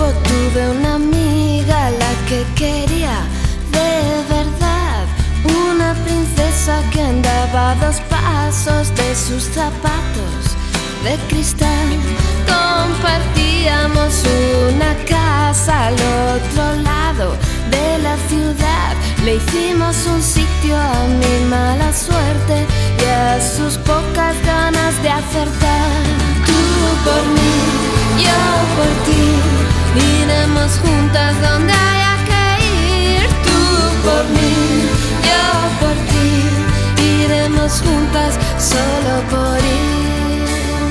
tuve una amiga, la que quería de verdad, una princesa que andaba a 2 pasos de sus zapatos de cristal. Compartíamos una casa al otro lado de la ciudad. Le hicimos un sitio a mi mala suerte y a sus pocas ganas de acertar. Tú por mí, yo por ti, iremos juntas donde haya que ir. Tú por mí, yo por ti, iremos juntas solo por ir.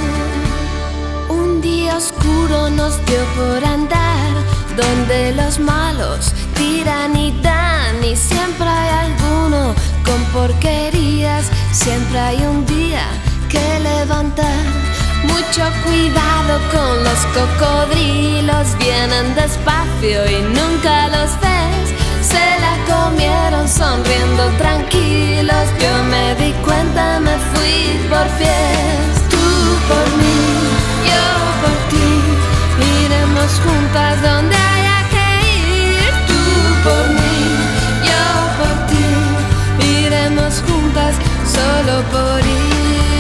Un día oscuro nos dio por andar donde los malos tiran y dan, y siempre hay alguno con porquerías, siempre hay un día que levantar. Mucho cuidado con los cocodrilos, vienen despacio y nunca los ves. Se la comieron sonriendo tranquilos, yo me di cuenta, me fui por pies. Tú por mí, yo por ti, iremos juntas donde haya que ir. Tú por mí, yo por ti, iremos juntas solo por ir.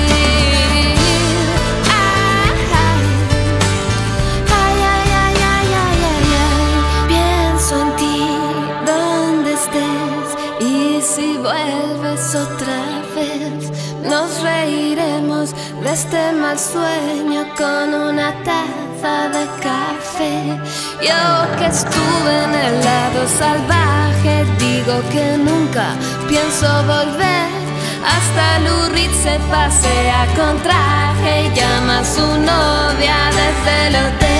Si vuelves otra vez, nos reiremos de este mal sueño con una taza de café. Yo que estuve en el lado salvaje, digo que nunca pienso volver. Hasta Lou Reed se pasea con traje y llama a su novia desde el hotel.